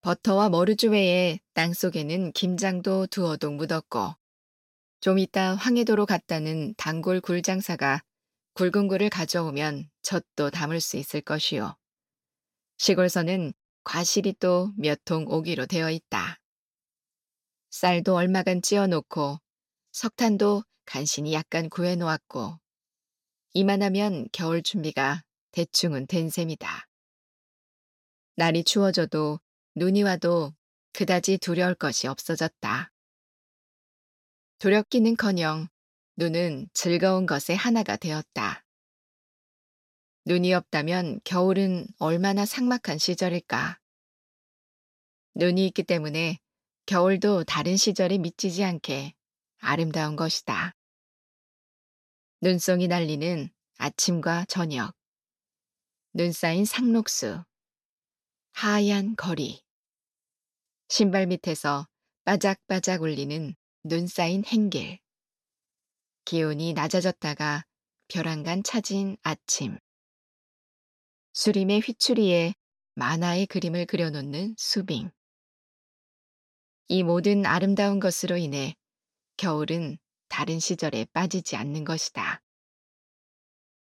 버터와 머루주 외에 땅속에는 김장도 두어동 묻었고 좀 이따 황해도로 갔다는 단골 굴장사가 굵은 굴을 가져오면 젖도 담을 수 있을 것이요. 시골서는 과실이 또 몇 통 오기로 되어 있다. 쌀도 얼마간 찌어 놓고 석탄도 간신히 약간 구해 놓았고 이만하면 겨울 준비가 대충은 된 셈이다. 날이 추워져도 눈이 와도 그다지 두려울 것이 없어졌다. 두렵기는커녕 눈은 즐거운 것의 하나가 되었다. 눈이 없다면 겨울은 얼마나 삭막한 시절일까. 눈이 있기 때문에 겨울도 다른 시절에 미치지 않게 아름다운 것이다. 눈송이 날리는 아침과 저녁, 눈 쌓인 상록수, 하얀 거리, 신발 밑에서 바작바작 울리는 눈 쌓인 행길, 기온이 낮아졌다가 벼랑간 차진 아침, 수림의 휘추리에 만화의 그림을 그려놓는 수빙. 이 모든 아름다운 것으로 인해 겨울은 다른 시절에 빠지지 않는 것이다.